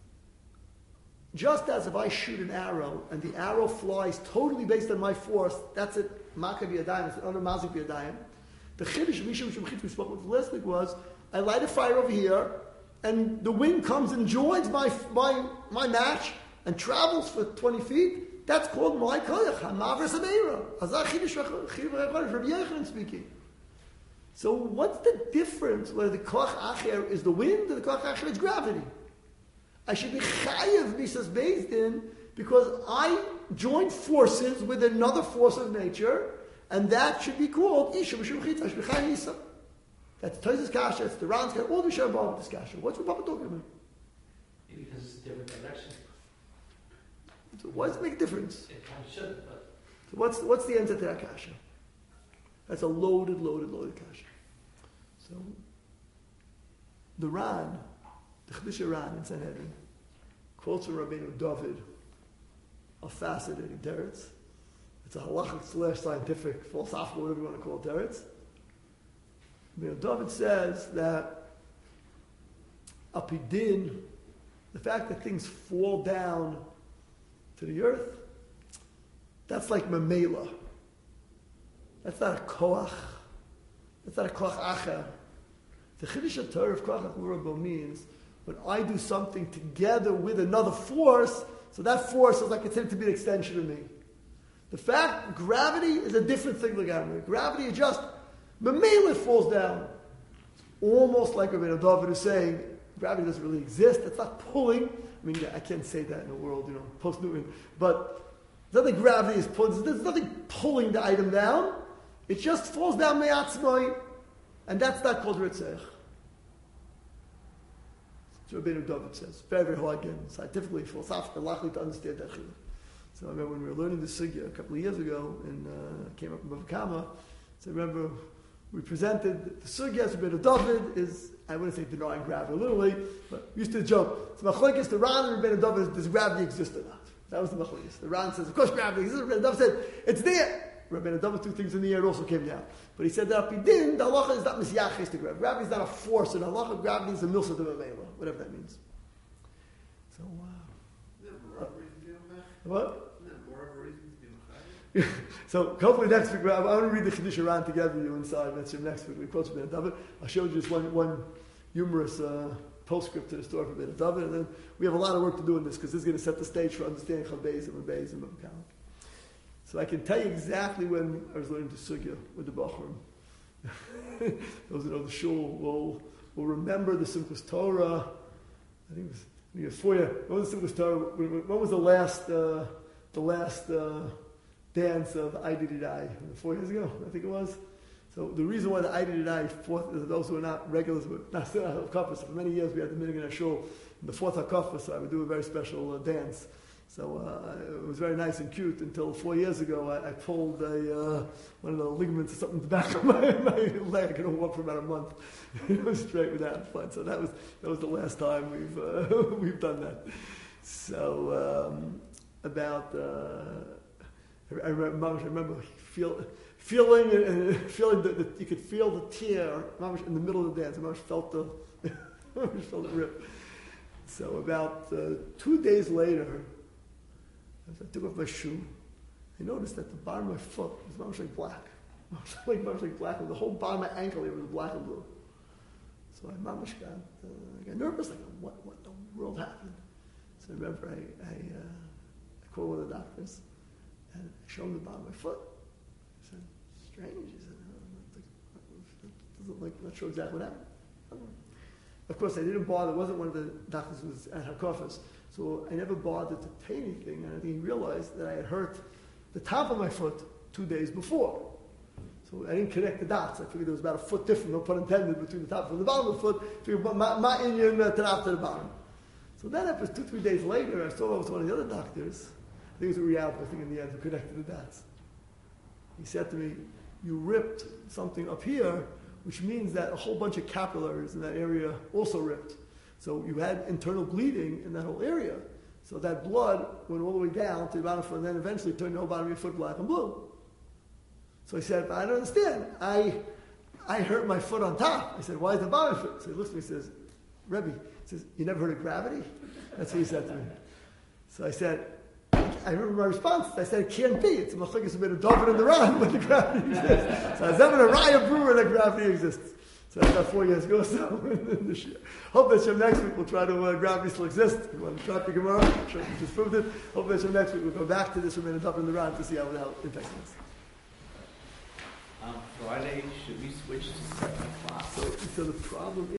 just as if I shoot an arrow and the arrow flies totally based on my force, that's it, Maka b'yadayim, it's another Mazik b'yadayim. The Chiddush Mishum Shemchitza we spoke with last week was, I light a fire over here, and the wind comes and joins my match and travels for 20 feet. That's called Malay Koyach, Hamaver Sameira. Azar Chiddush Rabbi Yochanan speaking. So what's the difference whether the Koach Acher is the wind or the Koach Acher is gravity? I should be Chayav Misas Beis Din because I joined forces with another force of nature, and that should be called Isha B'Shem Chitza. I should be Chayav Nisa. That's Taisus Kasha, it's the Ran's Kasha, all the Shem Baal with this Kasha. What's what Papa talking about? Because it's a different direction. So why does it make a difference? It kind of should, but... So what's the answer to that Kasha? That's a loaded Kasha. So, the Ran, the Chiddush Ran in Sanhedrin, quotes from Rabbeinu David, a fascinating teretz. It's a halachic / scientific, philosophical, whatever you want to call it, teretz. Rabbeinu David says that apidin, the fact that things fall down to the earth, that's like memela. That's not a koach. That's not a koach acher. The Chiddush Torah of koach acher means when I do something together with another force, so that force is I consider to be an extension of me. The fact gravity is a different thing than gravity is just memela falls down. It's almost like Rabbeinu David is saying gravity doesn't really exist. It's not pulling. I mean, I can't say that in the world, post-Newton, but it's not that gravity is pulling. There's nothing pulling the item down. It just falls down me'atzmai, and that's not called ritzech. So Rabbeinu David says, very, very hard again, scientifically, philosophically, luckily to understand that chiluk. So I remember when we were learning the sugya a couple of years ago, and came up in Bava Kama. So I remember we presented the sugya as Rabbeinu David is, I wouldn't say denying gravity literally, but we used to joke. So machlokes, the Ran and Rabbeinu David, does gravity exist or not? That was the machlokes. The Ran says, of course gravity exists. Rabbeinu David said, it's there. Rabbeinu David, two things in the air also came down. But he said that Apidin, the halacha is not misyaches to gravity. Gravity is not a force, and halacha gravity is a milsa to memela, whatever that means. So, what? So hopefully next week, I want to read the Chiddush Ran together with you inside. That's your next week. We quote Rabbeinu David. I'll show you just one humorous postscript to the story of Rabbeinu David, and then we have a lot of work to do in this because this is going to set the stage for understanding Chavbeis and Rebbeis and Bava Kama. So I can tell you exactly when I was learning the sugya with the Bachrim. Those who know the shul will remember the Simchas Torah. I think it was 4 years. When was the Simchas Torah? When was the last dance of Aidididai? 4 years ago, I think it was. So the reason why the Aidididai, those who are not regulars, but not still HaKafah, for many years we had the minhag in our shul, in the fourth HaKafah, so I would do a very special dance. So it was very nice and cute until 4 years ago I pulled one of the ligaments or something in the back of my leg. I couldn't walk for about a month. It was straight without fun. So that was the last time we've done that. So I remember feeling that you could feel the tear in the middle of the dance. I felt it rip. So about 2 days later, as I took off my shoe, I noticed that the bottom of my foot was like black. Like black, and the whole bottom of my ankle here was black and blue. So I got nervous, like what the world happened? So I remember I called one of the doctors and I showed him the bottom of my foot. I said, strange. He said, I'm not sure exactly what happened. Of course, I didn't bother. It wasn't one of the doctors who was at HaKafas. So I never bothered to pay anything. And I think he realized that I had hurt the top of my foot 2 days before. So I didn't connect the dots. I figured there was about a foot different, no pun intended, between the top and the bottom of the foot. I figured my Indian to the top to the bottom. So then after 2-3 days later, I saw it was one of the other doctors. I think it was a reality, I think in the end, who connected the dots. He said to me, you ripped something up here, which means that a whole bunch of capillaries in that area also ripped. So you had internal bleeding in that whole area. So that blood went all the way down to the bottom of the foot, and then eventually turned the whole bottom of your foot black and blue. So I said, I don't understand. I hurt my foot on top. I said, why is the bottom of your foot? So he looks at me and says, Rebbe, you never heard of gravity? That's what he said to me. So I said, I remember my response. I said, it can't be. It's a machlokes between David and the Ran when the gravity exists. So I was having a raya brewer that gravity exists. So that's about 4 years ago. So this year, hope that next week we'll try to gravity still exists. We want to try to Gemara. I'm sure we just proved it. Hope that next week we'll go back to this from David and the Ran to see how it impacts us. Friday, should we switch to 7 o'clock? So the problem